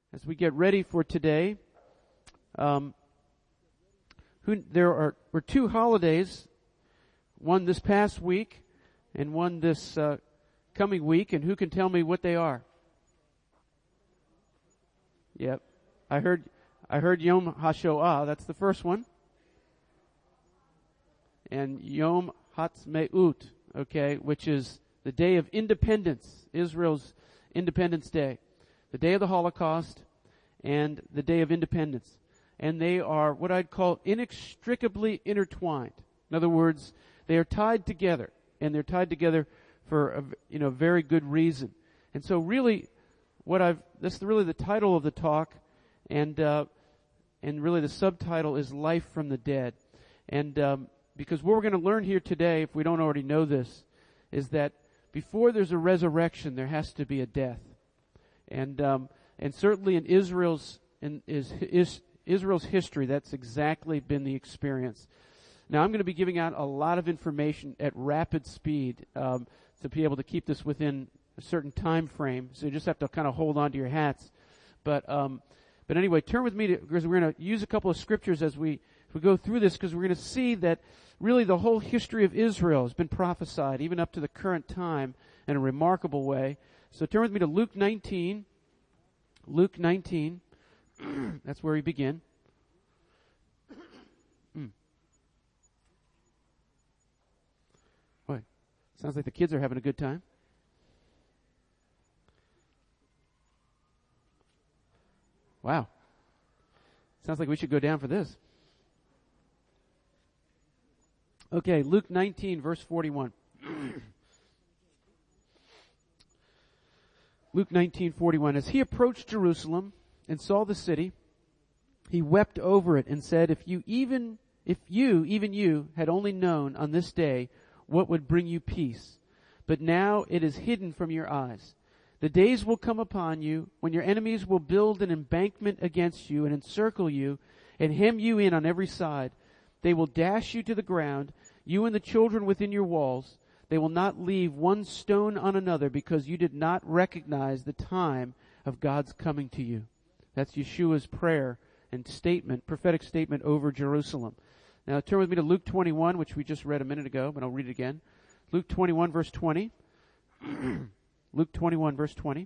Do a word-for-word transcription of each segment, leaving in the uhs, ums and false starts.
as we get ready for today, um, who, there are were two holidays, one this past week and one this uh, coming week, and who can tell me what they are? Yep, I heard I heard Yom HaShoah. That's the first one, and Yom Ha'atzmaut, okay, which is the day of independence, Israel's Independence Day, the day of the Holocaust, and the day of independence. And they are what I'd call inextricably intertwined. In other words, they are tied together, and they're tied together for a, you know, very good reason. And so really, what I've, this is really the title of the talk, and, uh, and really the subtitle is Life from the Dead. And, um, because what we're going to learn here today, if we don't already know this, is that before there's a resurrection, there has to be a death. And, um, and certainly in Israel's, in is, is Israel's history, that's exactly been the experience. Now, I'm going to be giving out a lot of information at rapid speed, um, to be able to keep this within a certain time frame. So you just have to kind of hold on to your hats. But, um, but anyway, turn with me to, because we're going to use a couple of scriptures as we, as we go through this, because we're going to see that really the whole history of Israel has been prophesied, even up to the current time, in a remarkable way. So turn with me to Luke nineteen. Luke nineteen. That's where we begin. Mm. Boy, sounds like the kids are having a good time. Wow. Sounds like we should go down for this. Okay, Luke nineteen, verse forty-one. Luke nineteen, forty-one. As he approached Jerusalem and saw the city, he wept over it and said, if you even, if you, even you, had only known on this day what would bring you peace. But now it is hidden from your eyes. The days will come upon you when your enemies will build an embankment against you and encircle you and hem you in on every side. They will dash you to the ground, you and the children within your walls. They will not leave one stone on another because you did not recognize the time of God's coming to you. That's Yeshua's prayer and statement, prophetic statement over Jerusalem. Now turn with me to Luke twenty-one, which we just read a minute ago, but I'll read it again. Luke twenty-one, verse twenty. Luke twenty-one, verse twenty.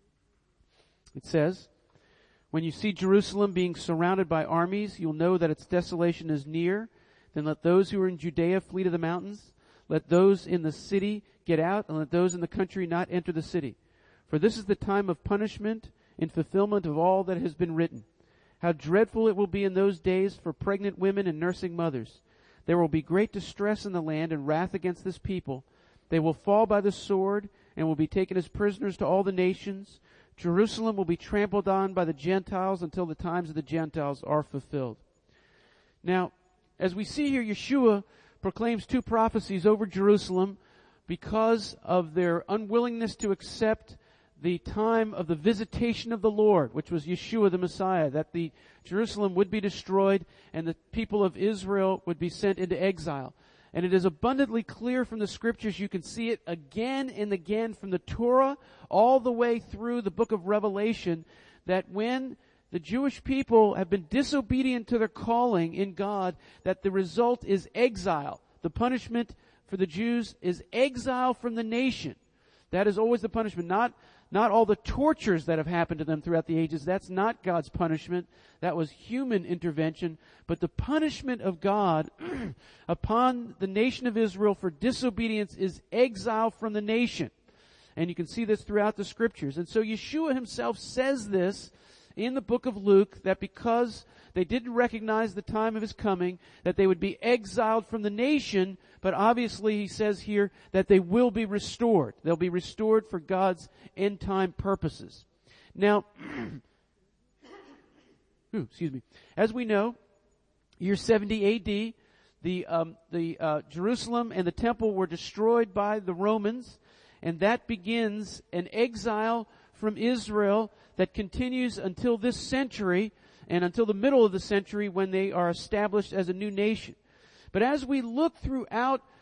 It says, when you see Jerusalem being surrounded by armies, you'll know that its desolation is near. Then let those who are in Judea flee to the mountains. Let those in the city get out, and let those in the country not enter the city. For this is the time of punishment in fulfillment of all that has been written. How dreadful it will be in those days for pregnant women and nursing mothers. There will be great distress in the land and wrath against this people. They will fall by the sword and will be taken as prisoners to all the nations. Jerusalem will be trampled on by the Gentiles until the times of the Gentiles are fulfilled. Now, as we see here, Yeshua proclaims two prophecies over Jerusalem because of their unwillingness to accept the time of the visitation of the Lord, which was Yeshua the Messiah, that the Jerusalem would be destroyed and the people of Israel would be sent into exile. And it is abundantly clear from the scriptures. You can see it again and again from the Torah all the way through the book of Revelation, that when the Jewish people have been disobedient to their calling in God, that the result is exile. The punishment for the Jews is exile from the nation. That is always the punishment. Not, not all the tortures that have happened to them throughout the ages. That's not God's punishment. That was human intervention. But the punishment of God upon the nation of Israel for disobedience is exile from the nation. And you can see this throughout the scriptures. And so Yeshua himself says this in the book of Luke, that because they didn't recognize the time of his coming, that they would be exiled from the nation, but obviously he says here that they will be restored. They'll be restored for God's end time purposes. Now, ooh, excuse me. As we know, year seventy A D, the um, the uh, Jerusalem and the temple were destroyed by the Romans, and that begins an exile from Israel that continues until this century and until the middle of the century when they are established as a new nation. But as we look throughout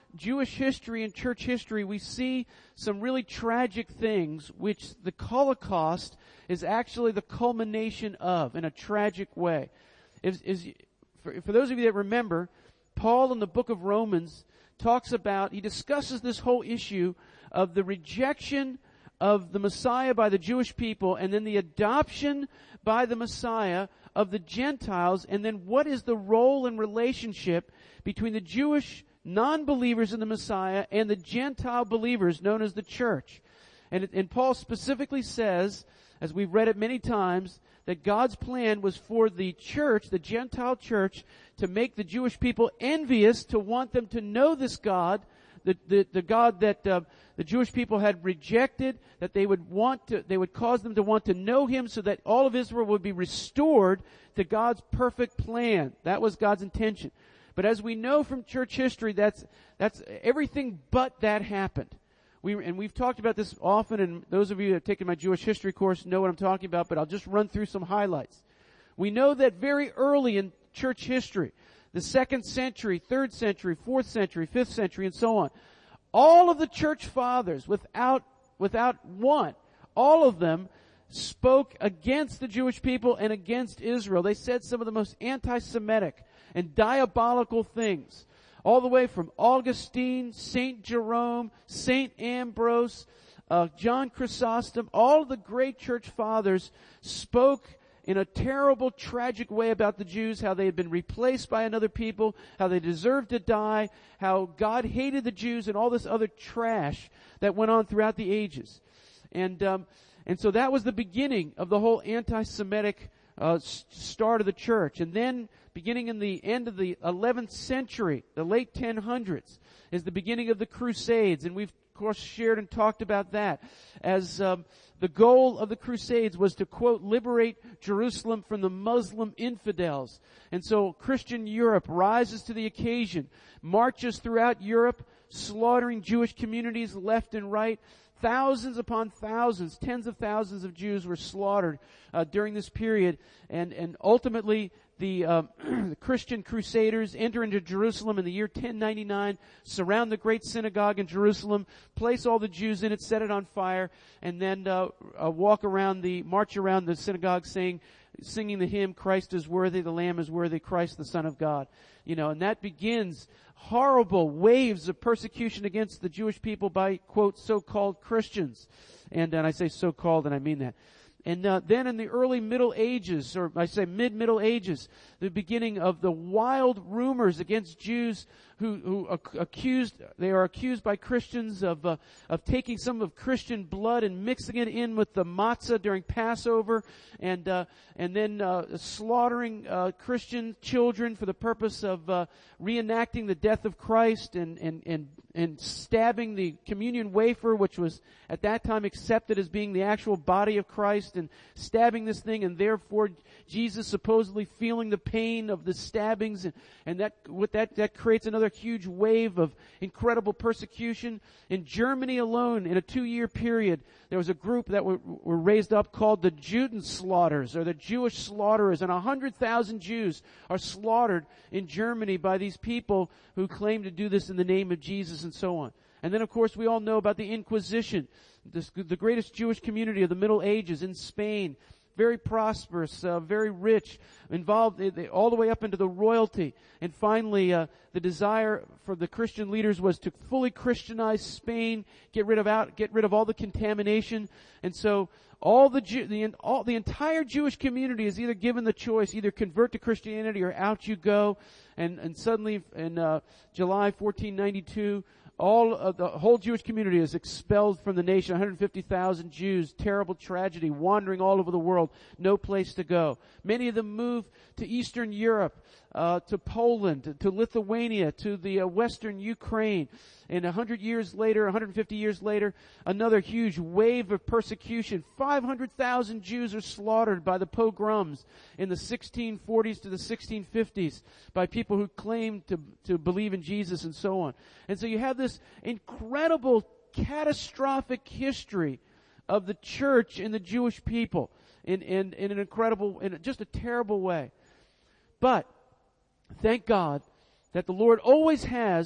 Jewish history and church history, we see some really tragic things, which the Holocaust is actually the culmination of in a tragic way. Is, is, for, for those of you that remember, Paul in the book of Romans talks about, he discusses this whole issue of the rejection of the Messiah by the Jewish people, and then the adoption by the Messiah of the Gentiles, and then what is the role and relationship between the Jewish non-believers in the Messiah and the Gentile believers known as the church. And, and Paul specifically says, as we've read it many times, that God's plan was for the church, the Gentile church, to make the Jewish people envious, to want them to know this God, the, the, the God that uh, the Jewish people had rejected, that they would want to, they would cause them to want to know Him so that all of Israel would be restored to God's perfect plan. That was God's intention. But as we know from church history, that's, that's everything but that happened. We, and we've talked about this often, and those of you that have taken my Jewish history course know what I'm talking about, but I'll just run through some highlights. We know that very early in church history, the second century, third century, fourth century, fifth century, and so on, all of the church fathers, without, without one, all of them spoke against the Jewish people and against Israel. They said some of the most anti-Semitic and diabolical things, all the way from Augustine, Saint Jerome, Saint Ambrose, uh, John Chrysostom. All of the great church fathers spoke in a terrible, tragic way about the Jews, how they had been replaced by another people, how they deserved to die, how God hated the Jews, and all this other trash that went on throughout the ages. And um, and so that was the beginning of the whole anti-Semitic uh, start of the church. And then, beginning in the end of the eleventh century, the late ten hundreds, is the beginning of the Crusades. And we've, of course, shared and talked about that as um, the goal of the Crusades was to, quote, liberate Jerusalem from the Muslim infidels. And so Christian Europe rises to the occasion, marches throughout Europe, slaughtering Jewish communities left and right. Thousands upon thousands, tens of thousands of Jews were slaughtered uh, during this period. And, and ultimately, the, uh, the Christian crusaders enter into Jerusalem in the year ten ninety-nine, surround the great synagogue in Jerusalem, place all the Jews in it, set it on fire, and then uh, uh, walk around the, march around the synagogue saying, singing the hymn, Christ is worthy, the Lamb is worthy, Christ the Son of God. You know, and that begins horrible waves of persecution against the Jewish people by, quote, so-called Christians. And, and I say so-called, and I mean that. And uh, then in the early Middle Ages, or I say mid-Middle Ages, the beginning of the wild rumors against Jews who, who ac- accused, they are accused by Christians of uh, of taking some of Christian blood and mixing it in with the matzah during Passover, and uh, and then uh, slaughtering uh, Christian children for the purpose of uh, reenacting the death of Christ, and and and and stabbing the communion wafer, which was at that time accepted as being the actual body of Christ, and stabbing this thing, and therefore Jesus supposedly feeling the pain of the stabbings, and, and that with that that creates another huge wave of incredible persecution. In Germany alone, in a two-year period, there was a group that were, were raised up called the Judenslaughters, or the Jewish slaughterers, and a hundred thousand Jews are slaughtered in Germany by these people who claim to do this in the name of Jesus, and so on. And then, of course, we all know about the Inquisition, this, the greatest Jewish community of the Middle Ages in Spain. Very prosperous, uh, very rich, involved they, they, all the way up into the royalty. And finally, uh, the desire for the Christian leaders was to fully Christianize Spain, get rid of out, get rid of all the contamination. And so, all the Jew, the all the entire Jewish community is either given the choice, either convert to Christianity or out you go. And and suddenly, in uh, July fourteen ninety-two. All of the whole Jewish community is expelled from the nation. one hundred fifty thousand Jews, terrible tragedy, wandering all over the world, no place to go. Many of them move to Eastern Europe, uh, to Poland, to, to Lithuania, to the uh, Western Ukraine. And a hundred years later, one hundred fifty years later, another huge wave of persecution. five hundred thousand Jews are slaughtered by the pogroms in the sixteen forties to the sixteen fifties by people who claimed to, to believe in Jesus, and so on. And so you have this incredible, catastrophic history of the church and the Jewish people in, in, in an incredible, in just a terrible way. But thank God that the Lord always has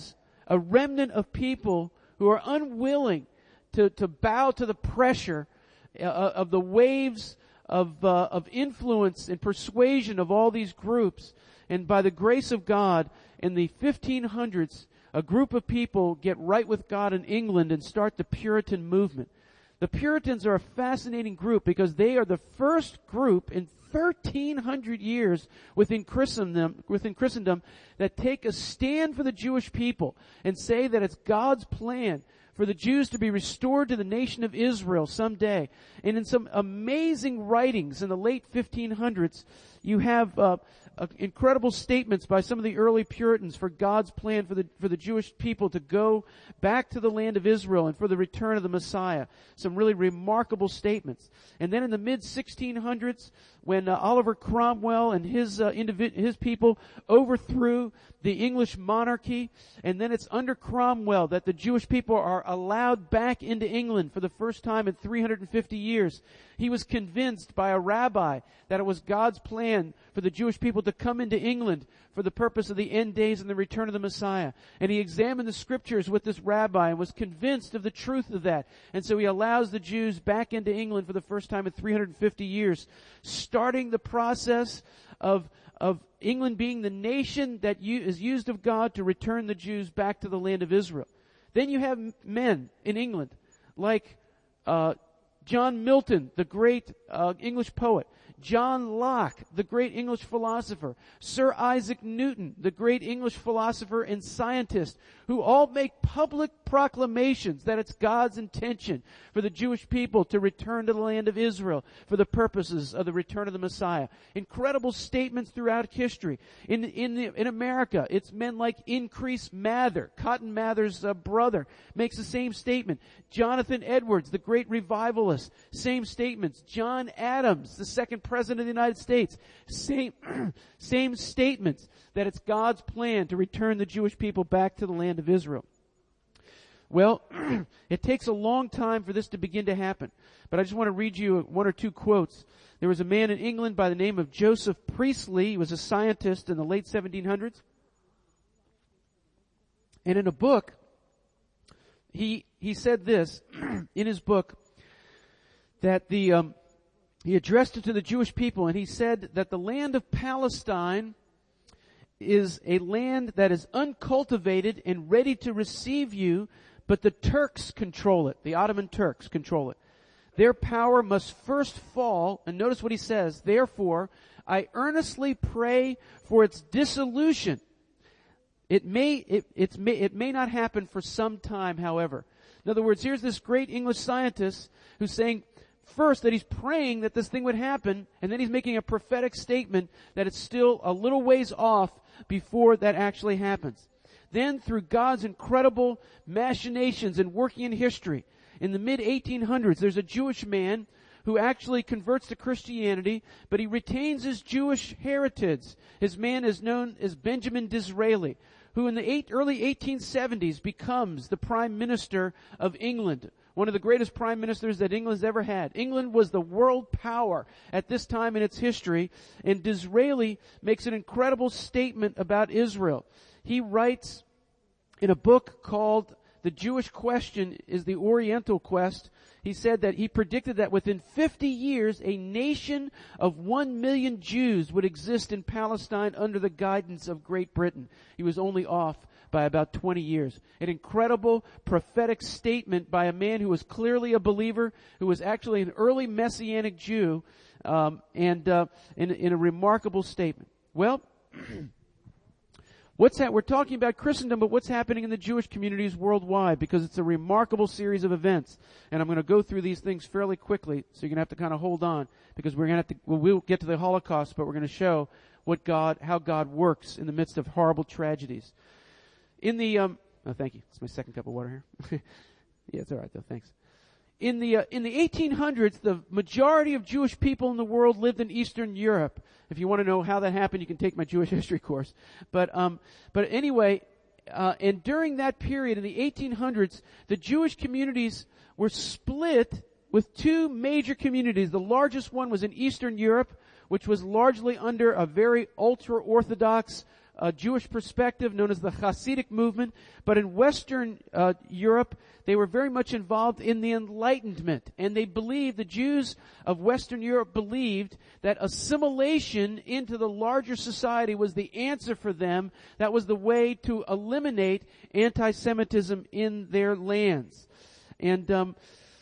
a remnant of people who are unwilling to, to bow to the pressure uh, of the waves of, uh, of influence and persuasion of all these groups. And by the grace of God, in the fifteen hundreds, a group of people get right with God in England and start the Puritan movement. The Puritans are a fascinating group because they are the first group in thirteen hundred years within Christendom, within Christendom that take a stand for the Jewish people and say that it's God's plan for the Jews to be restored to the nation of Israel someday. And in some amazing writings in the late fifteen hundreds, you have uh, uh, incredible statements by some of the early Puritans for God's plan for the for the Jewish people to go back to the land of Israel and for the return of the Messiah. Some really remarkable statements. And then in the mid sixteen hundreds, when uh, Oliver Cromwell and his uh, individ- his people overthrew the English monarchy, and then it's under Cromwell that the Jewish people are allowed back into England for the first time in three hundred fifty years. He was convinced by a rabbi that it was God's plan for the Jewish people to come into England for the purpose of the end days and the return of the Messiah. And he examined the scriptures with this rabbi and was convinced of the truth of that. And so he allows the Jews back into England for the first time in three hundred fifty years, starting the process of of England being the nation that is used of God to return the Jews back to the land of Israel. Then you have men in England like uh, John Milton, the great uh, English poet, John Locke, the great English philosopher, Sir Isaac Newton, the great English philosopher and scientist, who all make public proclamations that it's God's intention for the Jewish people to return to the land of Israel for the purposes of the return of the Messiah. Incredible statements throughout history. In in the, in America, it's men like Increase Mather, Cotton Mather's uh, brother, makes the same statement. Jonathan Edwards, the great revivalist, same statements. John Adams, the second president of the United States, same same statements that it's God's plan to return the Jewish people back to the land of Israel. Well, it takes a long time for this to begin to happen. But I just want to read you one or two quotes. There was a man in England by the name of Joseph Priestley. He was a scientist in the late seventeen hundreds. And in a book, he he said this in his book, that the um, he addressed it to the Jewish people, and he said that the land of Palestine is a land that is uncultivated and ready to receive you, but the Turks control it. The Ottoman Turks control it. Their power must first fall, and notice what he says, therefore, I earnestly pray for its dissolution. It may, it, it's may, it may not happen for some time, however. In other words, here's this great English scientist who's saying, first, that he's praying that this thing would happen, and then he's making a prophetic statement that it's still a little ways off before that actually happens. Then, through God's incredible machinations and working in history, in the mid eighteen hundreds, there's a Jewish man who actually converts to Christianity, but he retains his Jewish heritage. His man is known as Benjamin Disraeli, who in the eight, early eighteen seventies becomes the Prime Minister of England. One of the greatest prime ministers that England's ever had. England was the world power at this time in its history, and Disraeli makes an incredible statement about Israel. He writes in a book called The Jewish Question is the Oriental Quest. He said that he predicted that within fifty years, a nation of one million Jews would exist in Palestine under the guidance of Great Britain. He was only off by about twenty years. An incredible prophetic statement by a man who was clearly a believer, who was actually an early Messianic Jew, um, and uh, in, in a remarkable statement. Well, what's that? We're talking about Christendom, but what's happening in the Jewish communities worldwide? Because it's a remarkable series of events, and I'm going to go through these things fairly quickly, so you're going to have to kind of hold on, because we're going to have to. Well, we'll get to the Holocaust, but we're going to show what God, how God works in the midst of horrible tragedies. In the, um, oh, thank you. It's my second cup of water here. Yeah, it's all right though. Thanks. In the, uh, in the eighteen hundreds, the majority of Jewish people in the world lived in Eastern Europe. If you want to know how that happened, you can take my Jewish history course. But, um, but anyway, uh, and during that period in the eighteen hundreds, the Jewish communities were split with two major communities. The largest one was in Eastern Europe, which was largely under a very ultra-Orthodox a Jewish perspective known as the Hasidic movement, but in Western uh, Europe, they were very much involved in the Enlightenment, and they believed, the Jews of Western Europe believed that assimilation into the larger society was the answer for them. That was the way to eliminate anti-Semitism in their lands. And um,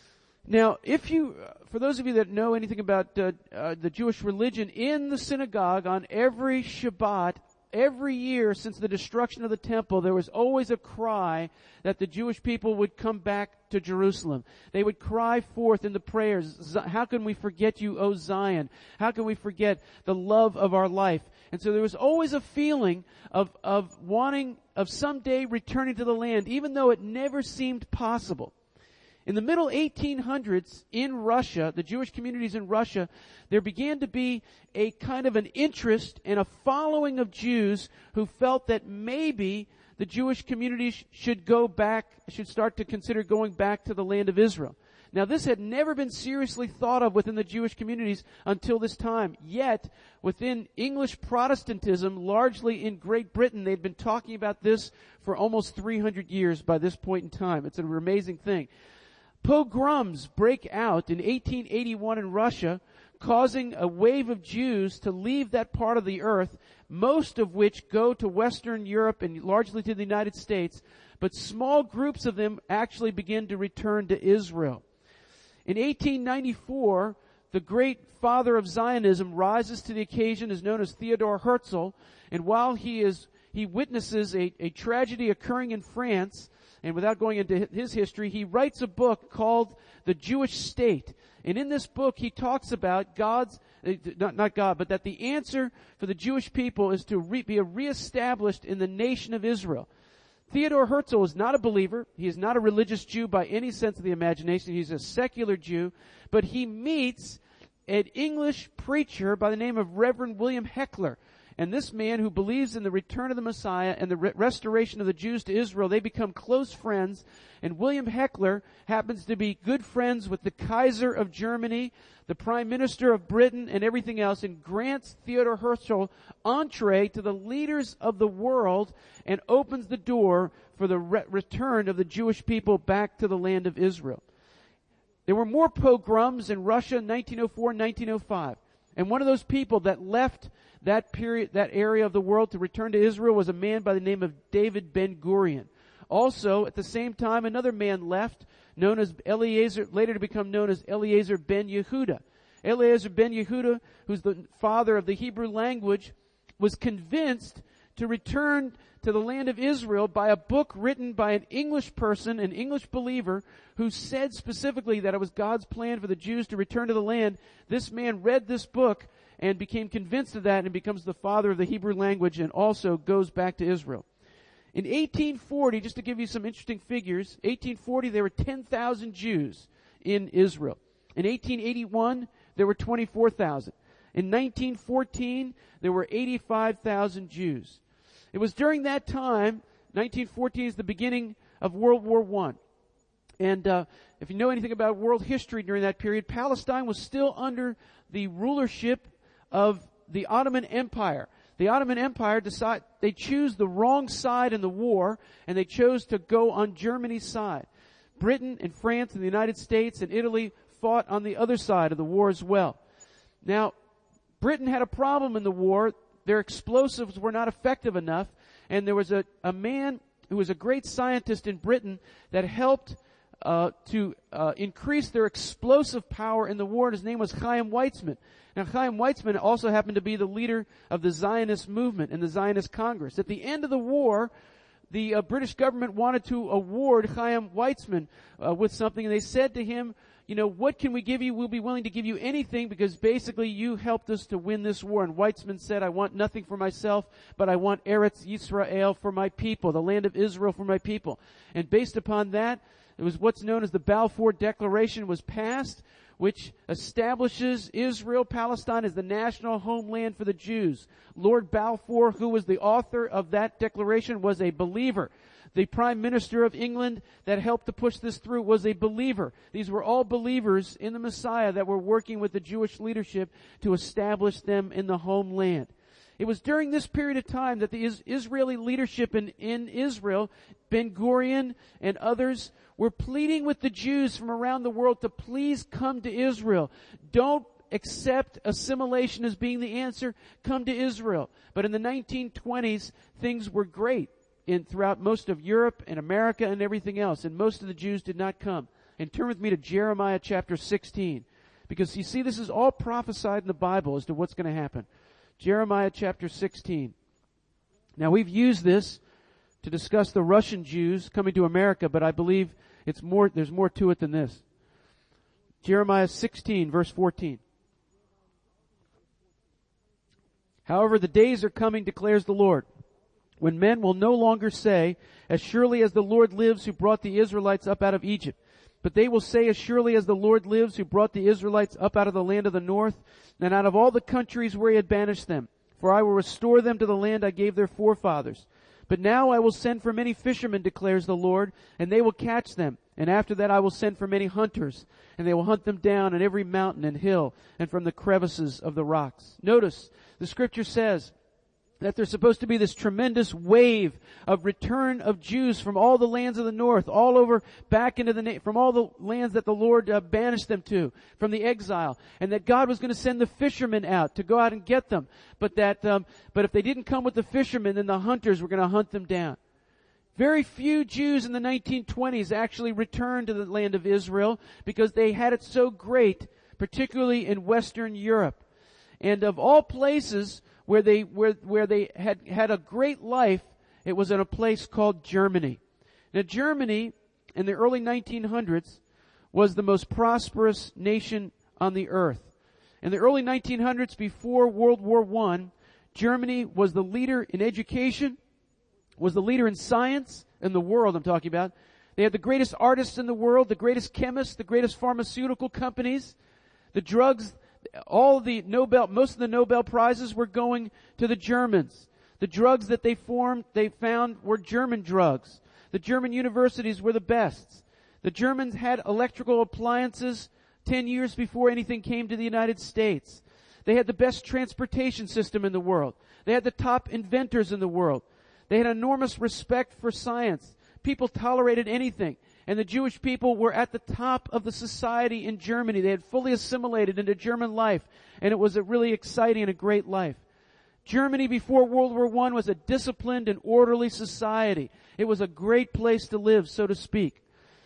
now, if you, for those of you that know anything about uh, uh, the Jewish religion, in the synagogue on every Shabbat, every year since the destruction of the temple, there was always a cry that the Jewish people would come back to Jerusalem. They would cry forth in the prayers, how can we forget you, O Zion? How can we forget the love of our life? And so there was always a feeling of, of wanting, of someday returning to the land, even though it never seemed possible. In the middle eighteen hundreds in Russia, the Jewish communities in Russia, there began to be a kind of an interest and a following of Jews who felt that maybe the Jewish communities should go back, should start to consider going back to the land of Israel. Now, this had never been seriously thought of within the Jewish communities until this time. Yet, within English Protestantism, largely in Great Britain, they'd been talking about this for almost three hundred years by this point in time. It's an amazing thing. Pogroms break out in eighteen eighty-one in Russia, causing a wave of Jews to leave that part of the earth, most of which go to Western Europe and largely to the United States, but small groups of them actually begin to return to Israel. In eighteen ninety-four, the great father of Zionism rises to the occasion, is known as Theodor Herzl, and while he is he witnesses a, a tragedy occurring in France, and without going into his history, he writes a book called The Jewish State. And in this book, he talks about God's, uh, not, not God, but that the answer for the Jewish people is to re, be reestablished in the nation of Israel. Theodor Herzl is not a believer. He is not a religious Jew by any sense of the imagination. He's a secular Jew. But he meets an English preacher by the name of Reverend William Heckler. And this man who believes in the return of the Messiah and the re- restoration of the Jews to Israel, they become close friends. And William Heckler happens to be good friends with the Kaiser of Germany, the Prime Minister of Britain, and everything else, and grants Theodor Herzl entree to the leaders of the world and opens the door for the re- return of the Jewish people back to the land of Israel. There were more pogroms in Russia in nineteen oh four and nineteen oh five. And one of those people that left that period, that area of the world to return to Israel was a man by the name of David Ben-Gurion. Also, at the same time, another man left, known as Eliezer, later to become known as Eliezer ben Yehuda. Eliezer ben Yehuda, who's the father of the Hebrew language, was convinced to return to the land of Israel by a book written by an English person, an English believer, who said specifically that it was God's plan for the Jews to return to the land. This man read this book and became convinced of that and becomes the father of the Hebrew language and also goes back to Israel. In eighteen forty, just to give you some interesting figures, eighteen forty there were ten thousand Jews in Israel. In eighteen eighty-one, there were twenty-four thousand. In nineteen fourteen, there were eighty-five thousand Jews. It was during that time, nineteen fourteen is the beginning of World War One. And uh, if you know anything about world history during that period, Palestine was still under the rulership of the Ottoman Empire. The Ottoman Empire decide they choose the wrong side in the war, and they chose to go on Germany's side. Britain and France and the United States and Italy fought on the other side of the war as well. Now, Britain had a problem in the war. Their explosives were not effective enough, and there was a, a man who was a great scientist in Britain that helped uh, to uh, increase their explosive power in the war, and his name was Chaim Weizmann. Now, Chaim Weizmann also happened to be the leader of the Zionist movement and the Zionist Congress. At the end of the war, the uh, British government wanted to award Chaim Weizmann uh, with something, and they said to him, you know, what can we give you? We'll be willing to give you anything because basically you helped us to win this war. And Weizmann said, I want nothing for myself, but I want Eretz Yisrael for my people, the land of Israel for my people. And based upon that, it was what's known as the Balfour Declaration was passed, which establishes Israel, Palestine as the national homeland for the Jews. Lord Balfour, who was the author of that declaration, was a believer. The Prime Minister of England that helped to push this through was a believer. These were all believers in the Messiah that were working with the Jewish leadership to establish them in the homeland. It was during this period of time that the Is- Israeli leadership in, in Israel, Ben Gurion and others, were pleading with the Jews from around the world to please come to Israel. Don't accept assimilation as being the answer. Come to Israel. But in the nineteen twenties, things were great in throughout most of Europe and America and everything else, and most of the Jews did not come. And turn with me to Jeremiah chapter sixteen, because you see, this is all prophesied in the Bible as to what's going to happen. Jeremiah chapter sixteen. Now, we've used this to discuss the Russian Jews coming to America, but I believe it's more, there's more to it than this. Jeremiah sixteen, verse fourteen. However, the days are coming, declares the Lord, when men will no longer say, as surely as the Lord lives who brought the Israelites up out of Egypt, but they will say, as surely as the Lord lives who brought the Israelites up out of the land of the north, and out of all the countries where he had banished them. For I will restore them to the land I gave their forefathers. But now I will send for many fishermen, declares the Lord, and they will catch them. And after that I will send for many hunters, and they will hunt them down on every mountain and hill, and from the crevices of the rocks. Notice, the scripture says that there's supposed to be this tremendous wave of return of Jews from all the lands of the north, all over back into the, na- from all the lands that the Lord uh, banished them to, from the exile, and that God was going to send the fishermen out to go out and get them. But that, um, but if they didn't come with the fishermen, then the hunters were going to hunt them down. Very few Jews in the nineteen twenties actually returned to the land of Israel because they had it so great, particularly in Western Europe. And of all places where they where where they had had a great life, it was in a place called Germany. Now, Germany in the early nineteen hundreds was the most prosperous nation on the earth. In the early nineteen hundreds, before World War One, Germany was the leader in education, was the leader in science in the world, I'm talking about. They had the greatest artists in the world, the greatest chemists, the greatest pharmaceutical companies, the drugs. All the Nobel, most of the Nobel Prizes were going to the Germans. The drugs that they formed, they found were German drugs. The German universities were the best. The Germans had electrical appliances ten years before anything came to the United States. They had the best transportation system in the world. They had the top inventors in the world. They had enormous respect for science. People tolerated anything. And the Jewish people were at the top of the society in Germany. They had fully assimilated into German life. And it was a really exciting and a great life. Germany before World War One was a disciplined and orderly society. It was a great place to live, so to speak.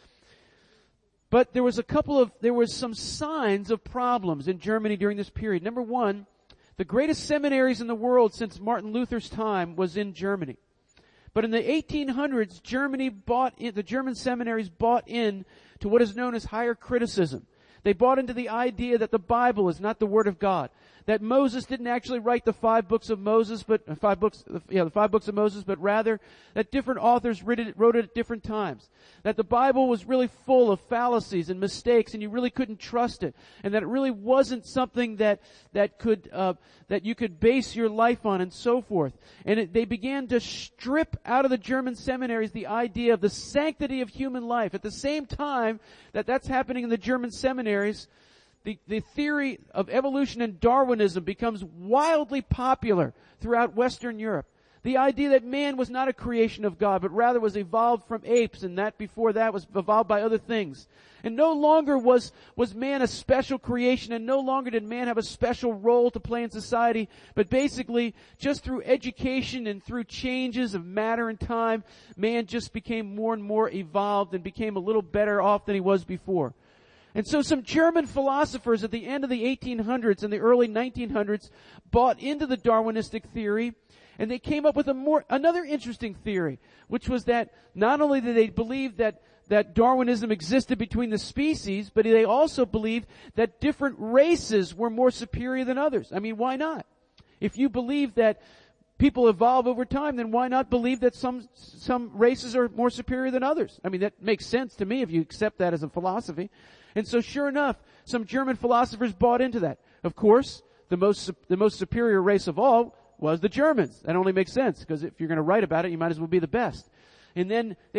But there was a couple of, there was some signs of problems in Germany during this period. Number one, the greatest seminaries in the world since Martin Luther's time was in Germany. But in the eighteen hundreds, Germany bought in, the German seminaries bought in to what is known as higher criticism. They bought into the idea that the Bible is not the Word of God. That Moses didn't actually write the five books of Moses, but uh, five books, yeah, the five books of Moses, but rather that different authors wrote it, wrote it at different times. That the Bible was really full of fallacies and mistakes, and you really couldn't trust it, and that it really wasn't something that that could uh, that you could base your life on, and so forth. And it, they began to strip out of the German seminaries the idea of the sanctity of human life. At the same time that that's happening in the German seminaries, The, the theory of evolution and Darwinism becomes wildly popular throughout Western Europe. The idea that man was not a creation of God, but rather was evolved from apes, and that before that was evolved by other things. And no longer was, was man a special creation, and no longer did man have a special role to play in society, but basically, just through education and through changes of matter and time, man just became more and more evolved and became a little better off than he was before. And so some German philosophers at the end of the eighteen hundreds and the early nineteen hundreds bought into the Darwinistic theory, and they came up with a more, another interesting theory, which was that not only did they believe that, that Darwinism existed between the species, but they also believed that different races were more superior than others. I mean, why not? If you believe that people evolve over time, then why not believe that some some races are more superior than others? I mean, that makes sense to me if you accept that as a philosophy. And so sure enough, some German philosophers bought into that. Of course, the most the most superior race of all was the Germans. That only makes sense, because if you're going to write about it, you might as well be the best. And then they would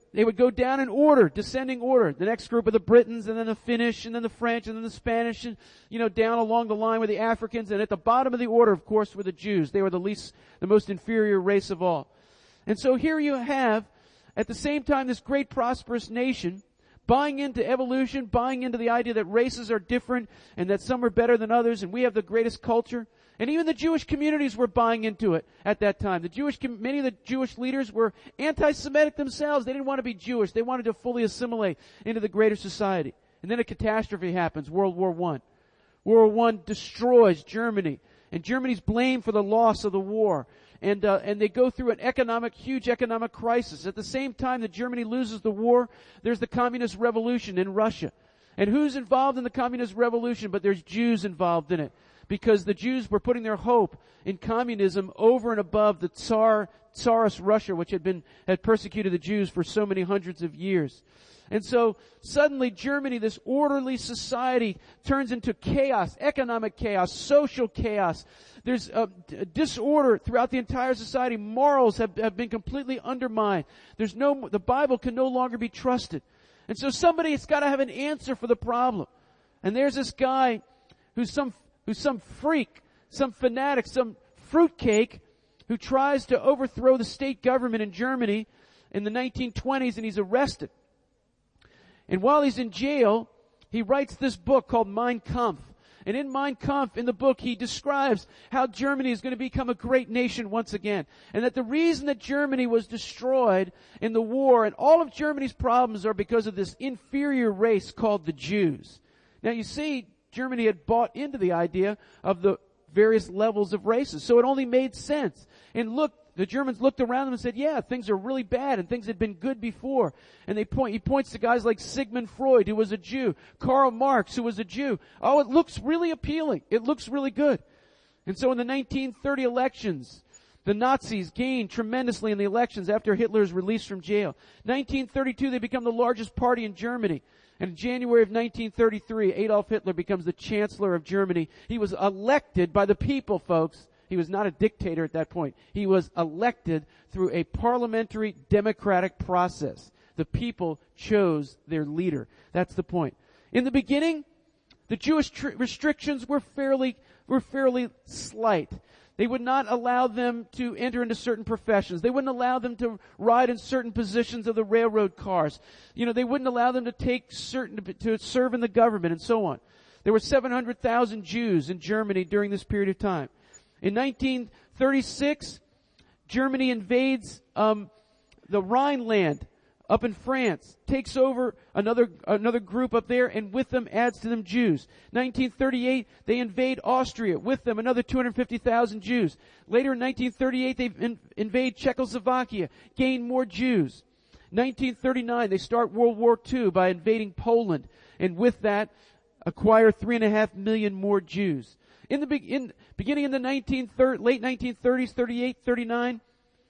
they would go down in order, descending order. The next group are the Britons, and then the Finnish, and then the French, and then the Spanish, and, you know, down along the line with the Africans. And at the bottom of the order, of course, were the Jews. They were the least, the most inferior race of all. And so here you have, at the same time, this great prosperous nation buying into evolution, buying into the idea that races are different and that some are better than others, and we have the greatest culture. And even the Jewish communities were buying into it at that time. The Jewish, many of the Jewish leaders were anti-Semitic themselves. They didn't want to be Jewish. They wanted to fully assimilate into the greater society. And then a catastrophe happens, World War One. World War One destroys Germany, and Germany's blamed for the loss of the war. And uh, and they go through an economic, huge economic crisis. At the same time that Germany loses the war, there's the communist revolution in Russia. And who's involved in the communist revolution? But there's Jews involved in it. Because the Jews were putting their hope in communism over and above the Tsar, Tsarist Russia, which had been, had persecuted the Jews for so many hundreds of years. And so, suddenly Germany, this orderly society, turns into chaos, economic chaos, social chaos. There's a, a disorder throughout the entire society. Morals have, have been completely undermined. There's no, the Bible can no longer be trusted. And so somebody has got to have an answer for the problem. And there's this guy who's some who's some freak, some fanatic, some fruitcake who tries to overthrow the state government in Germany in the nineteen twenties, and he's arrested. And while he's in jail, he writes this book called Mein Kampf. And in Mein Kampf, in the book, he describes how Germany is going to become a great nation once again. And that the reason that Germany was destroyed in the war, and all of Germany's problems, are because of this inferior race called the Jews. Now you see, Germany had bought into the idea of the various levels of races. So it only made sense. And look, the Germans looked around them and said, yeah, things are really bad and things had been good before. And they point, he points to guys like Sigmund Freud, who was a Jew, Karl Marx, who was a Jew. Oh, it looks really appealing. It looks really good. And so in the nineteen thirty elections, the Nazis gained tremendously in the elections after Hitler is released from jail. nineteen thirty-two, they become the largest party in Germany. And in January of nineteen thirty-three, Adolf Hitler becomes the Chancellor of Germany. He was elected by the people, folks. He was not a dictator at that point. He was elected through a parliamentary democratic process. The people chose their leader. That's the point. In the beginning, the Jewish tr- restrictions were fairly, were fairly slight. They would not allow them to enter into certain professions. They wouldn't allow them to ride in certain positions of the railroad cars. You know, they wouldn't allow them to take certain, to serve in the government and so on. There were seven hundred thousand Jews in Germany during this period of time. In nineteen thirty-six, Germany invades um, the Rhineland up in France, takes over another another group up there, and with them adds to them Jews. nineteen thirty-eight, they invade Austria. With them, another two hundred fifty thousand Jews. Later in nineteen thirty-eight, they in, invade Czechoslovakia, gain more Jews. nineteen thirty-nine, they start World War Two by invading Poland, and with that, acquire three and a half million more Jews. In the be- in, beginning in the nineteen thirty, late nineteen thirties, thirty-eight, thirty-nine,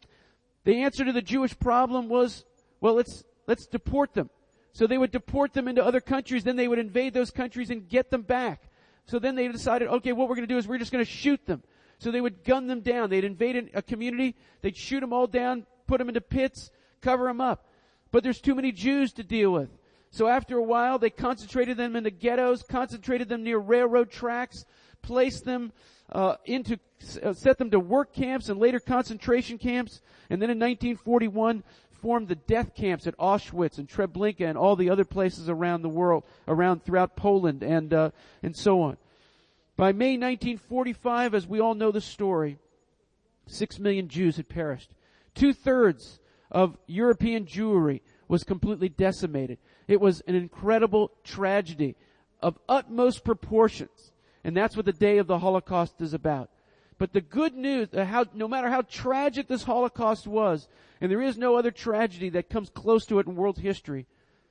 the answer to the Jewish problem was, well, let's let's deport them. So they would deport them into other countries, then they would invade those countries and get them back. So then they decided, okay, what we're going to do is we're just going to shoot them. So they would gun them down. They'd invade a community, they'd shoot them all down, put them into pits, cover them up. But there's too many Jews to deal with. So after a while, they concentrated them in the ghettos, concentrated them near railroad tracks, placed them uh, into, uh, set them to work camps and later concentration camps. And then in nineteen forty-one, formed the death camps at Auschwitz and Treblinka and all the other places around the world, around throughout Poland and uh, and so on. By May nineteen forty-five, as we all know the story, six million Jews had perished. Two-thirds of European Jewry was completely decimated. It was an incredible tragedy of utmost proportions. And that's what the day of the Holocaust is about. But the good news, uh, how, no matter how tragic this Holocaust was, and there is no other tragedy that comes close to it in world history.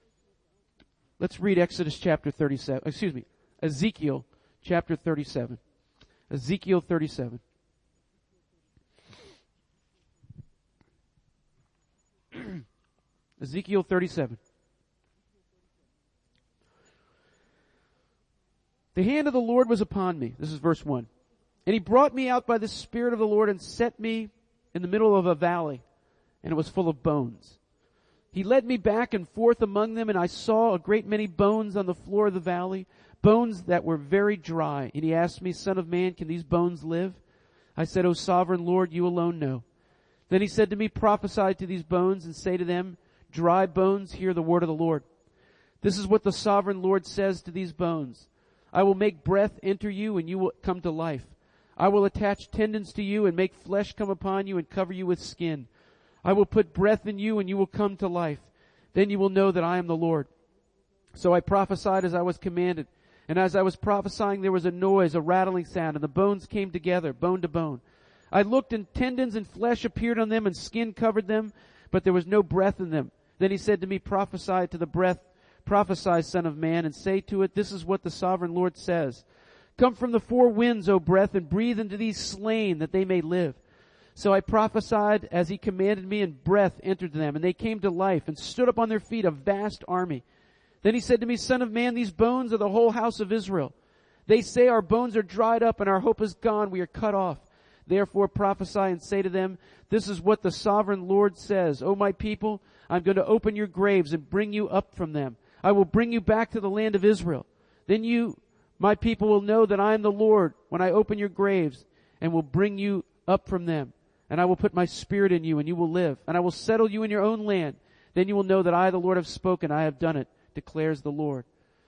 Let's read Exodus chapter thirty-seven. Excuse me, Ezekiel chapter thirty-seven. Ezekiel thirty-seven. Ezekiel thirty-seven. The hand of the Lord was upon me. This is verse one. And he brought me out by the Spirit of the Lord and set me in the middle of a valley, and it was full of bones. He led me back and forth among them, and I saw a great many bones on the floor of the valley, bones that were very dry. And he asked me, Son of man, can these bones live? I said, O sovereign Lord, you alone know. Then he said to me, prophesy to these bones and say to them, dry bones, hear the word of the Lord. This is what the sovereign Lord says to these bones. I will make breath enter you, and you will come to life. I will attach tendons to you and make flesh come upon you and cover you with skin. I will put breath in you, and you will come to life. Then you will know that I am the Lord. So I prophesied as I was commanded. And as I was prophesying, there was a noise, a rattling sound, and the bones came together, bone to bone. I looked, and tendons and flesh appeared on them, and skin covered them, but there was no breath in them. Then he said to me, prophesy to the breath, prophesy, Son of man, and say to it, this is what the sovereign Lord says. Come from the four winds, O breath, and breathe into these slain, that they may live. So I prophesied as he commanded me, and breath entered them, and they came to life, and stood up on their feet, a vast army. Then he said to me, Son of man, these bones are the whole house of Israel. They say, our bones are dried up, and our hope is gone, we are cut off. Therefore prophesy and say to them, this is what the sovereign Lord says. O my people, I'm going to open your graves and bring you up from them. I will bring you back to the land of Israel. Then you, my people, will know that I am the Lord when I open your graves and will bring you up from them. And I will put my spirit in you, and you will live. And I will settle you in your own land. Then you will know that I, the Lord, have spoken. I have done it, declares the Lord.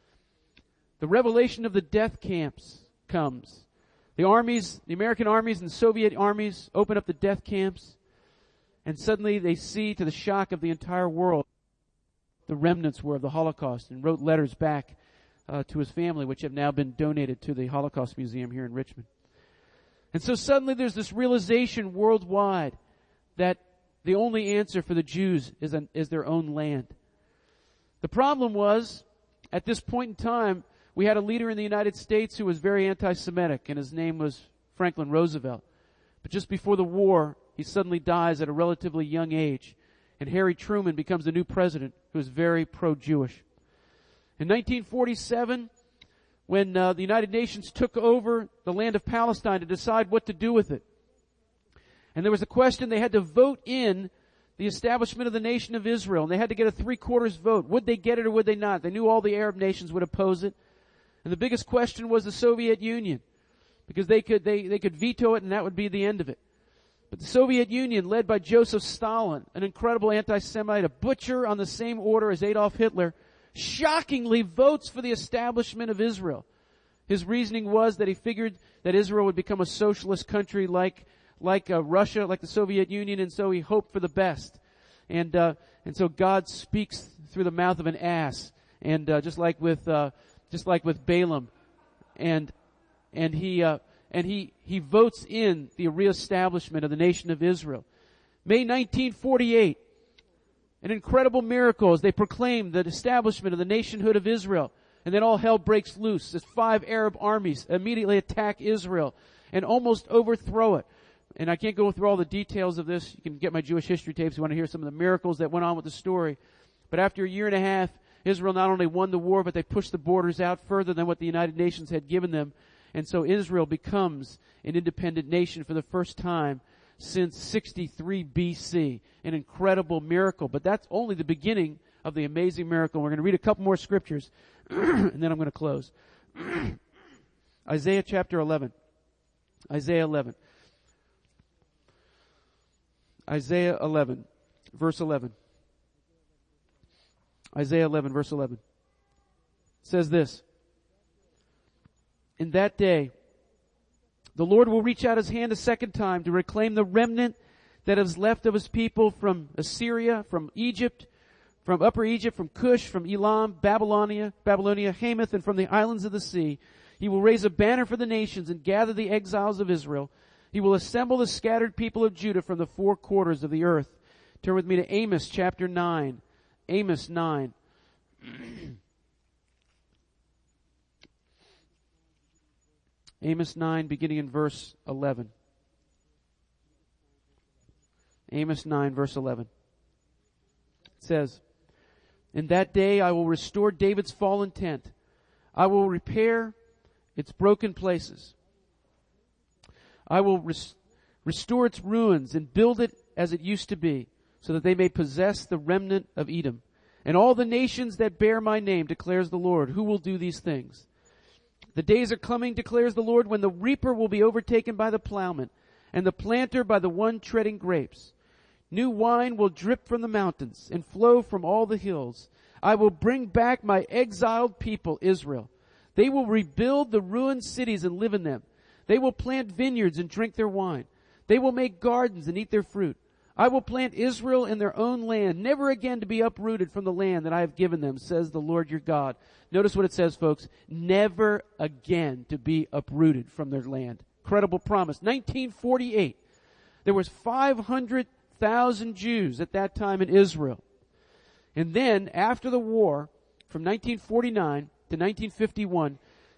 The revelation of the death camps comes. The armies, the American armies and the Soviet armies open up the death camps. And suddenly they see, to the shock of the entire world, the remnants were of the Holocaust, and wrote letters back uh, to his family, which have now been donated to the Holocaust Museum here in Richmond. And so suddenly there's this realization worldwide that the only answer for the Jews is, an, is their own land. The problem was, at this point in time, we had a leader in the United States who was very anti-Semitic, and his name was Franklin Roosevelt. But just before the war, he suddenly dies at a relatively young age, and Harry Truman becomes the new president, who is very pro-Jewish. In nineteen forty-seven, when uh, the United Nations took over the land of Palestine to decide what to do with it. And there was a question, they had to vote in the establishment of the nation of Israel, and they had to get a three-quarters vote. Would they get it or would they not? They knew all the Arab nations would oppose it. And the biggest question was the Soviet Union, because they could, they, they could veto it and that would be the end of it. But the Soviet Union, led by Joseph Stalin, an incredible anti-Semite, a butcher on the same order as Adolf Hitler, shockingly votes for the establishment of Israel. His reasoning was that he figured that Israel would become a socialist country like like uh, Russia, like the Soviet Union, and so he hoped for the best. And uh, and so God speaks through the mouth of an ass, and uh, just like with uh, just like with Balaam, and and he uh, and he he votes in the reestablishment of the nation of Israel. May nineteen forty-eight. An incredible miracle as they proclaim the establishment of the nationhood of Israel. And then all hell breaks loose as five Arab armies immediately attack Israel and almost overthrow it. And I can't go through all the details of this. You can get my Jewish history tapes if you want to hear some of the miracles that went on with the story. But after a year and a half, Israel not only won the war, but they pushed the borders out further than what the United Nations had given them. And so Israel becomes an independent nation for the first time since sixty-three B C. An incredible miracle. But that's only the beginning of the amazing miracle. We're going to read a couple more scriptures, and then I'm going to close. Isaiah chapter eleven. Isaiah eleven. Isaiah eleven, verse eleven. Isaiah eleven, verse eleven. It says this. In that day, the Lord will reach out his hand a second time to reclaim the remnant that is left of his people from Assyria, from Egypt, from Upper Egypt, from Cush, from Elam, Babylonia, Babylonia, Hamath, and from the islands of the sea. He will raise a banner for the nations and gather the exiles of Israel. He will assemble the scattered people of Judah from the four quarters of the earth. Turn with me to Amos chapter nine. Amos nine. Amos nine, beginning in verse eleven. Amos nine, verse eleven. It says, in that day I will restore David's fallen tent. I will repair its broken places. I will res- restore its ruins and build it as it used to be, so that they may possess the remnant of Edom. And all the nations that bear my name, declares the Lord, who will do these things. The days are coming, declares the Lord, when the reaper will be overtaken by the plowman, and the planter by the one treading grapes. New wine will drip from the mountains and flow from all the hills. I will bring back my exiled people, Israel. They will rebuild the ruined cities and live in them. They will plant vineyards and drink their wine. They will make gardens and eat their fruit. I will plant Israel in their own land, never again to be uprooted from the land that I have given them, says the Lord your God. Notice what it says, folks. Never again to be uprooted from their land. Incredible promise. nineteen forty-eight. There was five hundred thousand Jews at that time in Israel. And then, after the war, from nineteen forty-nine to nineteen fifty-one,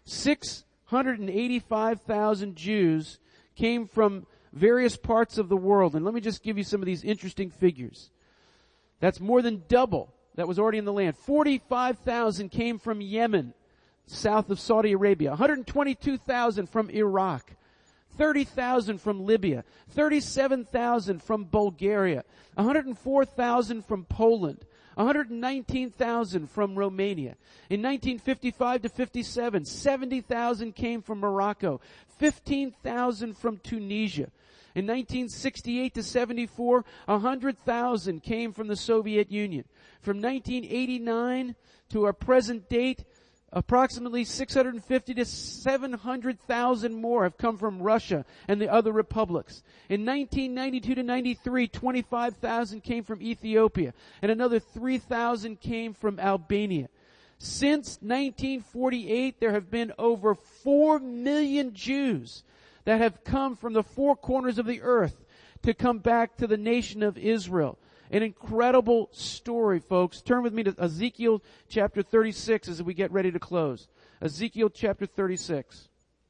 six hundred eighty-five thousand Jews came from various parts of the world. And let me just give you some of these interesting figures. That's more than double that was already in the land. forty-five thousand came from Yemen, south of Saudi Arabia. one hundred twenty-two thousand from Iraq. thirty thousand from Libya. thirty-seven thousand from Bulgaria. one hundred four thousand from Poland. one hundred nineteen thousand from Romania. In nineteen fifty-five to fifty-seven, seventy thousand came from Morocco. fifteen thousand from Tunisia. In nineteen sixty-eight to seventy-four, one hundred thousand came from the Soviet Union. From nineteen eighty-nine to our present date, approximately six hundred fifty to seven hundred thousand more have come from Russia and the other republics. In nineteen ninety-two to ninety-three, twenty-five thousand came from Ethiopia, and another three thousand came from Albania. Since nineteen forty-eight, there have been over four million Jews that have come from the four corners of the earth to come back to the nation of Israel. An incredible story, folks. Turn with me to Ezekiel chapter thirty-six as we get ready to close. Ezekiel chapter thirty-six.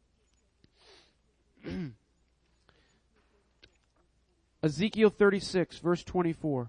Ezekiel thirty-six, verse twenty-four.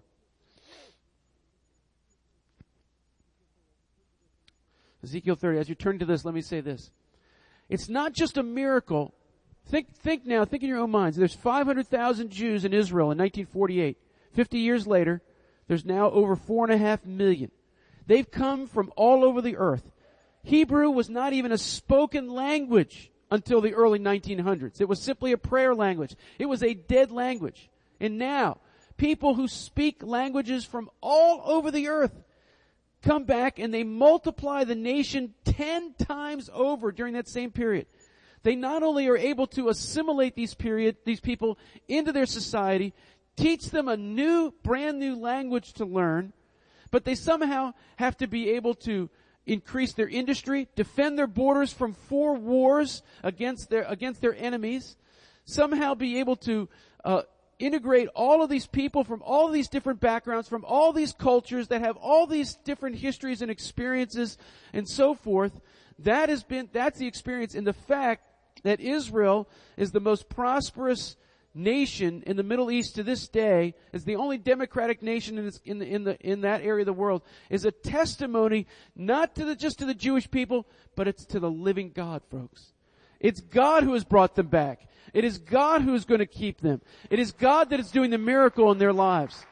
Ezekiel thirty. As you turn to this, let me say this. It's not just a miracle. Think, think now, think in your own minds. There's five hundred thousand Jews in Israel in nineteen forty-eight. Fifty years later, there's now over four and a half million. They've come from all over the earth. Hebrew was not even a spoken language until the early nineteen hundreds. It was simply a prayer language. It was a dead language. And now, people who speak languages from all over the earth come back and they multiply the nation ten times over during that same period. They not only are able to assimilate these period, these people into their society, teach them a new, brand new language to learn, but they somehow have to be able to increase their industry, defend their borders from four wars against their, against their enemies, somehow be able to, uh, integrate all of these people from all these different backgrounds, from all these cultures that have all these different histories and experiences and so forth. That has been, that's the experience. And the fact that Israel is the most prosperous nation in the Middle East to this day, is the only democratic nation in, this, in, the, in, the, in that area of the world, is a testimony not to the, just to the Jewish people, but it's to the living God, folks. It's God who has brought them back. It is God who is going to keep them. It is God that is doing the miracle in their lives.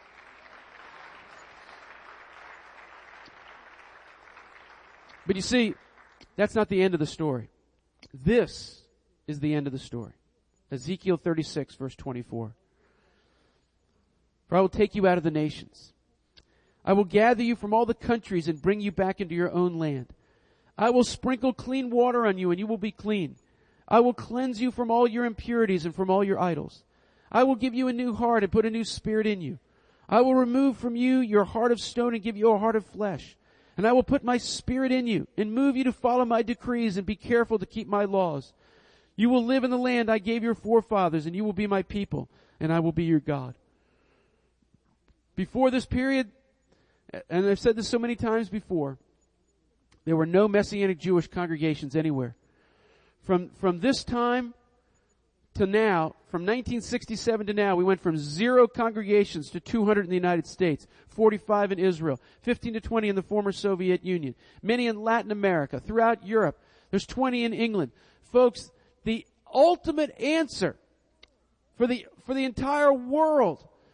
But you see, that's not the end of the story. This is the end of the story. Ezekiel thirty-six, verse twenty-four. For I will take you out of the nations. I will gather you from all the countries and bring you back into your own land. I will sprinkle clean water on you and you will be clean. I will cleanse you from all your impurities and from all your idols. I will give you a new heart and put a new spirit in you. I will remove from you your heart of stone and give you a heart of flesh. And I will put my spirit in you and move you to follow my decrees and be careful to keep my laws. You will live in the land I gave your forefathers, and you will be my people, and I will be your God. Before this period, and I've said this so many times before, there were no Messianic Jewish congregations anywhere. From, from this time to now, from nineteen sixty-seven to now, we went from zero congregations to two hundred in the United States, forty-five in Israel, fifteen to twenty in the former Soviet Union, many in Latin America, throughout Europe. There's twenty in England. Folks, the ultimate answer for the, for the entire world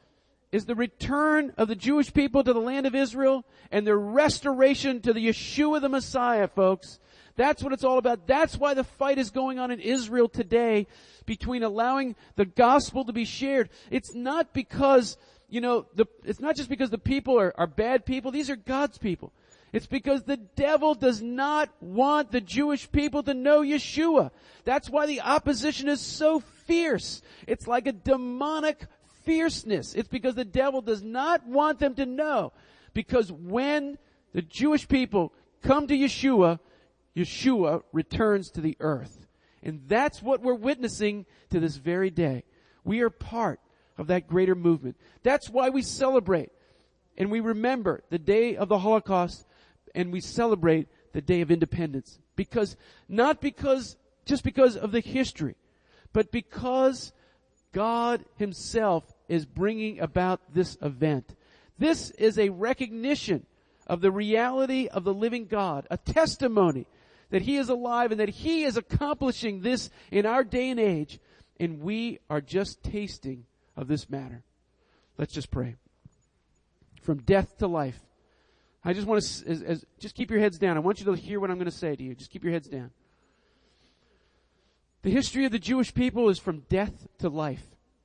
is the return of the Jewish people to the land of Israel and their restoration to the Yeshua the Messiah, folks. That's what it's all about. That's why the fight is going on in Israel today between allowing the gospel to be shared. It's not because, you know, the, it's not just because the people are, are bad people. These are God's people. It's because the devil does not want the Jewish people to know Yeshua. That's why the opposition is so fierce. It's like a demonic fierceness. It's because the devil does not want them to know. Because when the Jewish people come to Yeshua, Yeshua returns to the earth. And that's what we're witnessing to this very day. We are part of that greater movement. That's why we celebrate and we remember the day of the Holocaust and we celebrate the day of independence. Because, not because, just because of the history, but because God Himself is bringing about this event. This is a recognition of the reality of the living God, a testimony that He is alive and that He is accomplishing this in our day and age, and we are just tasting of this matter. Let's just pray. From death to life. I just want to, as, as, just keep your heads down. I want you to hear what I'm going to say to you. Just keep your heads down. The history of the Jewish people is from death to life.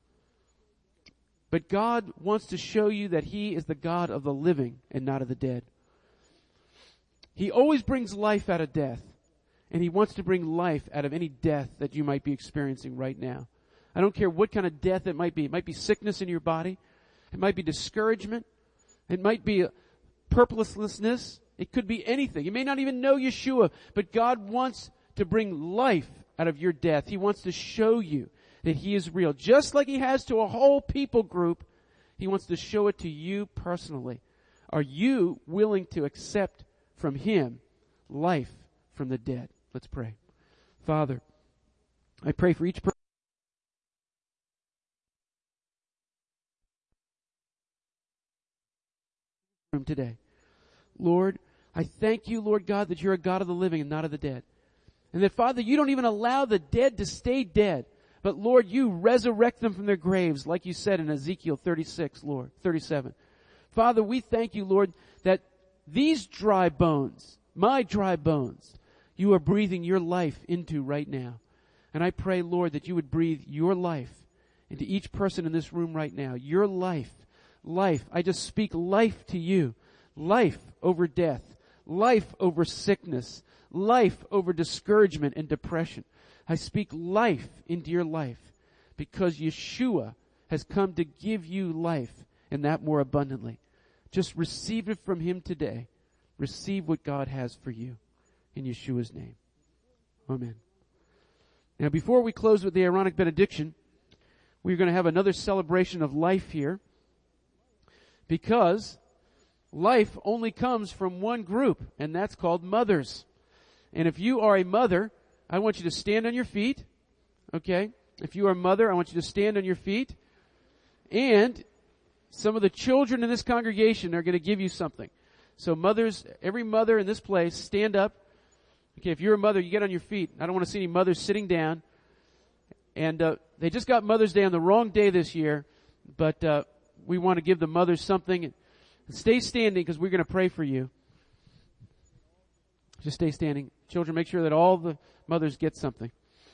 But God wants to show you that He is the God of the living and not of the dead. He always brings life out of death. And He wants to bring life out of any death that you might be experiencing right now. I don't care what kind of death it might be. It might be sickness in your body. It might be discouragement. It might be purposelessness. It could be anything. You may not even know Yeshua, but God wants to bring life out of your death. He wants to show you that He is real. Just like He has to a whole people group, He wants to show it to you personally. Are you willing to accept from Him life from the dead? Let's pray. Father, I pray for each person today. Lord, I thank You, Lord God, that You're a God of the living and not of the dead. And that, Father, You don't even allow the dead to stay dead. But, Lord, You resurrect them from their graves, like You said in Ezekiel thirty-six, Lord, thirty-seven. Father, we thank You, Lord, that these dry bones, my dry bones, You are breathing Your life into right now. And I pray, Lord, that You would breathe Your life into each person in this room right now. Your life. Life. I just speak life to you. Life over death. Life over sickness. Life over discouragement and depression. I speak life into your life because Yeshua has come to give you life and that more abundantly. Just receive it from Him today. Receive what God has for you in Yeshua's name. Amen. Now, before we close with the Aaronic benediction, we're going to have another celebration of life here. Because life only comes from one group, and that's called mothers. And if you are a mother, I want you to stand on your feet. Okay? If you are a mother, I want you to stand on your feet. And some of the children in this congregation are going to give you something. So mothers, every mother in this place, stand up. Okay, if you're a mother, you get on your feet. I don't want to see any mothers sitting down. And uh, they just got Mother's Day on the wrong day this year. But uh, we want to give the mothers something. Stay standing because we're going to pray for you. Just stay standing. Children, make sure that all the mothers get something.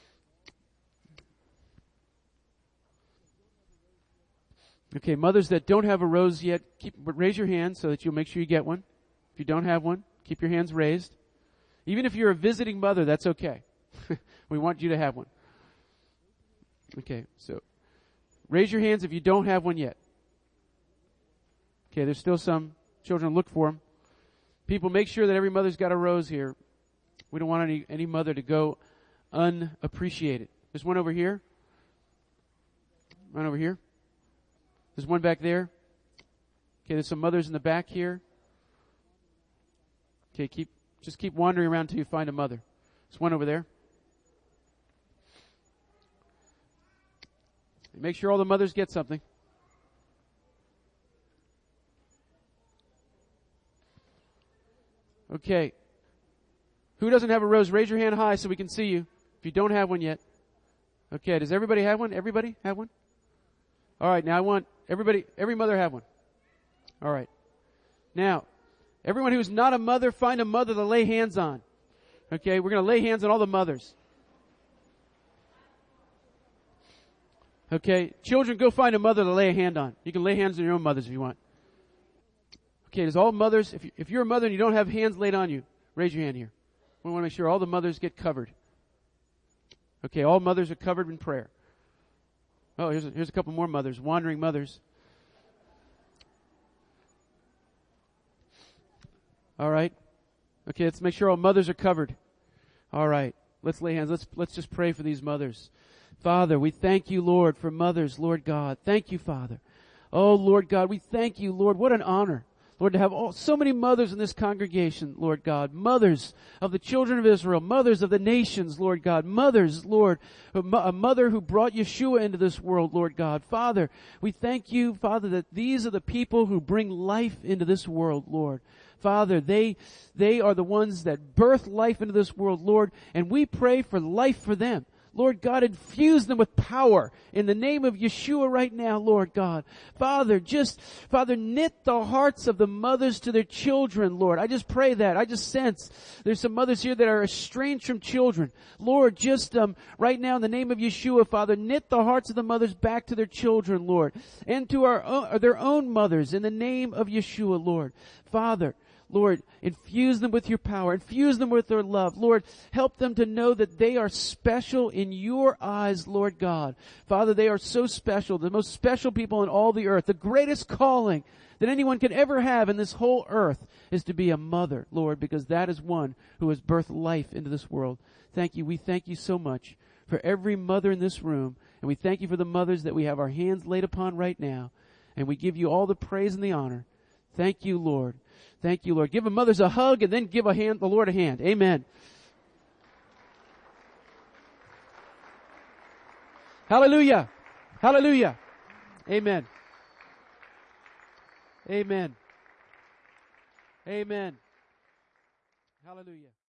Okay, mothers that don't have a rose yet, keep, raise your hand so that you'll make sure you get one. If you don't have one, keep your hands raised. Even if you're a visiting mother, that's okay. We want you to have one. Okay, so raise your hands if you don't have one yet. Okay, there's still some children. Look for them. People, make sure that every mother's got a rose here. We don't want any, any mother to go unappreciated. There's one over here. One over here. There's one back there. Okay, there's some mothers in the back here. Okay, keep just keep wandering around until you find a mother. There's one over there. Make sure all the mothers get something. Okay. Who doesn't have a rose? Raise your hand high so we can see you. If you don't have one yet. Okay, does everybody have one? Everybody have one? All right, now I want Everybody, every mother have one. All right. Now, everyone who's not a mother, find a mother to lay hands on. Okay, we're going to lay hands on all the mothers. Okay, children, go find a mother to lay a hand on. You can lay hands on your own mothers if you want. Okay, does all mothers, if, you, if you're a mother and you don't have hands laid on you, raise your hand here. We want to make sure all the mothers get covered. Okay, all mothers are covered in prayer. Oh, here's a, here's a couple more mothers, wandering mothers. All right. Okay, let's make sure all mothers are covered. All right. Let's lay hands. Let's, let's just pray for these mothers. Father, we thank you, Lord, for mothers, Lord God. Thank you, Father. Oh, Lord God, we thank you, Lord. What an honor, Lord, to have all, so many mothers in this congregation, Lord God. Mothers of the children of Israel. Mothers of the nations, Lord God. Mothers, Lord. A, mo- a mother who brought Yeshua into this world, Lord God. Father, we thank you, Father, that these are the people who bring life into this world, Lord. Father, they, they are the ones that birth life into this world, Lord, and we pray for life for them. Lord God, infuse them with power in the name of Yeshua right now, Lord God. Father, just, Father, knit the hearts of the mothers to their children, Lord. I just pray that. I just sense there's some mothers here that are estranged from children. Lord, just um, right now in the name of Yeshua, Father, knit the hearts of the mothers back to their children, Lord, and to our own, their own mothers in the name of Yeshua, Lord. Father, Lord, infuse them with your power. Infuse them with their love. Lord, help them to know that they are special in your eyes, Lord God. Father, they are so special, the most special people in all the earth. The greatest calling that anyone can ever have in this whole earth is to be a mother, Lord, because that is one who has birthed life into this world. Thank you. We thank you so much for every mother in this room, and we thank you for the mothers that we have our hands laid upon right now, and we give you all the praise and the honor. Thank you, Lord. Thank you, Lord. Give the mothers a hug and then give a hand, the Lord a hand. Amen. Hallelujah. Hallelujah. Amen. Amen. Amen. Hallelujah.